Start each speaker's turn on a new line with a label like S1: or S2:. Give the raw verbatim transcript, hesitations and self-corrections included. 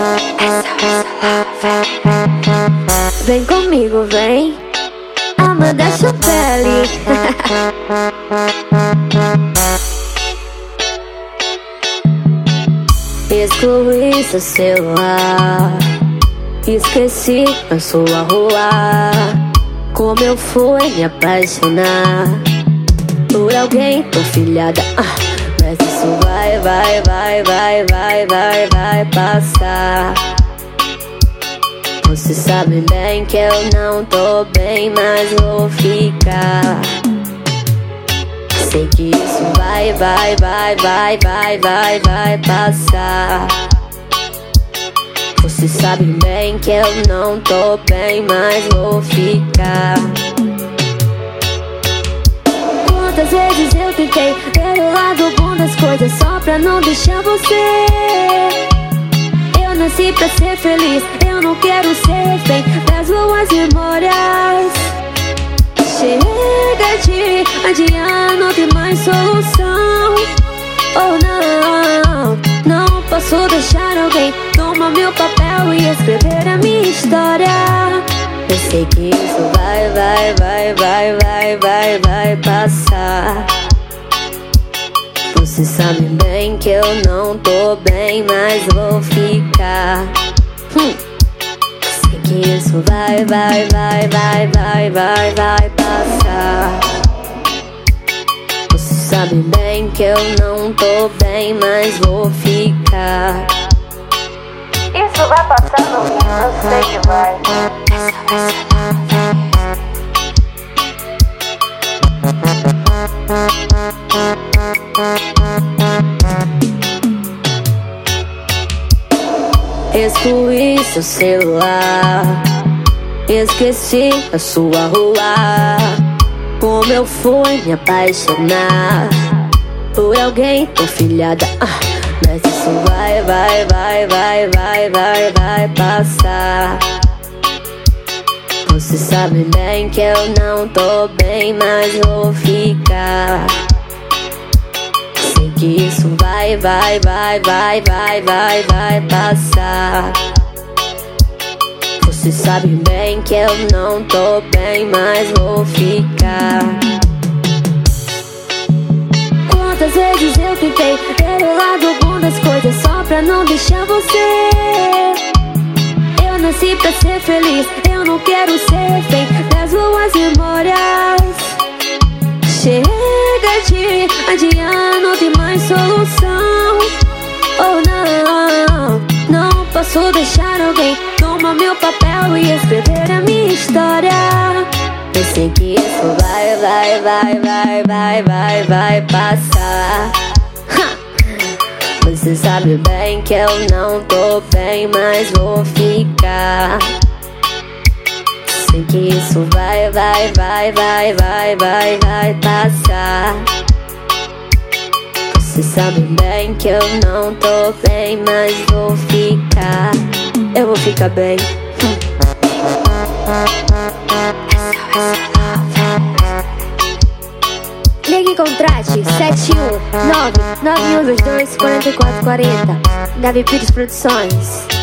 S1: Vem comigo, vem, Amanda Chapelle. Excluí seu celular, esqueci a sua rua. Como eu fui me apaixonar por alguém tão filhada, ah, mas isso vai, vai, vai, vai, vai, vai, vai passar. Você sabe bem que eu não tô bem, mas vou ficar. Sei que isso vai, vai, vai, vai, vai, vai, vai passar. Você sabe bem que eu não tô bem, mas vou ficar. Quantas vezes eu tentei ver o lado bom das coisas só pra não deixar você. Eu nasci pra ser feliz, eu não quero ser refém das boas memórias. Chega de adiar, não tem mais solução. Oh não, não posso deixar alguém tomar meu papel e escrever a minha história. Eu sei que isso vai, vai, vai, vai, vai, vai, vai passar. Você sabe bem que eu não tô bem, mas vou ficar. hum. Sei que isso vai, vai, vai, vai, vai, vai, vai passar. Você sabe bem que eu não tô bem, mas vou ficar.
S2: Isso vai passar no fim, eu sei que vai.
S1: Excluí seu celular, esqueci a sua rua. Como eu fui me apaixonar por alguém tão filhada, ah, mas isso vai, vai, vai, vai, vai, vai, vai passar. Você sabe bem que eu não tô bem, mas vou ficar. Sei que isso vai, vai, vai, vai, vai, vai, vai passar. Você sabe bem que eu não tô bem, mas vou ficar. Quantas vezes eu tentei ver o lado bom das coisas só pra não deixar você. Eu nasci pra ser feliz, eu não quero ser refém das boas memórias. Chega de adiar, não tem mais solução. Oh não, não posso deixar alguém tomar meu papel e escrever a minha história. Eu sei que isso vai, vai, vai, vai, vai, vai, vai passar. Você sabe bem que eu não tô bem, mas vou ficar. Sei que isso vai, vai, vai, vai, vai, vai, vai passar. Você sabe bem que eu não tô bem, mas vou ficar. Eu vou ficar bem. Ligue e contrate sete um nove nove um dois dois quatro quatro quatro zero. Davi Pires Produções.